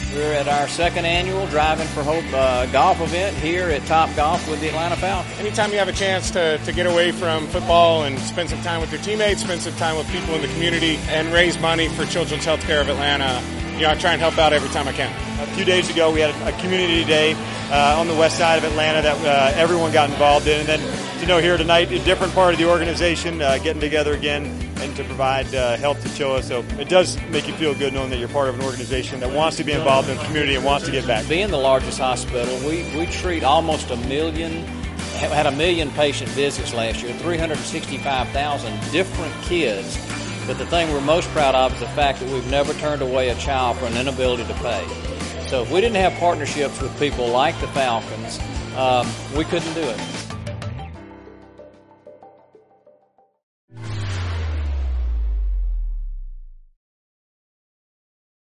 We're at our second annual Driving for Hope golf event here at Top Golf with the Atlanta Falcons. Anytime you have a chance to get away from football and spend some time with your teammates, spend some time with people in the community, and raise money for Children's Healthcare of Atlanta, I try and help out every time I can. A few days ago, we had a community day on the west side of Atlanta that everyone got involved in. And then to know here tonight, a different part of the organization getting together again and to provide help to Chilla. So it does make you feel good knowing that you're part of an organization that wants to be involved in the community and wants to give back. Being the largest hospital, we treat almost had 1 million patient visits last year, 365,000 different kids. But the thing we're most proud of is the fact that we've never turned away a child for an inability to pay. So if we didn't have partnerships with people like the Falcons, we couldn't do it.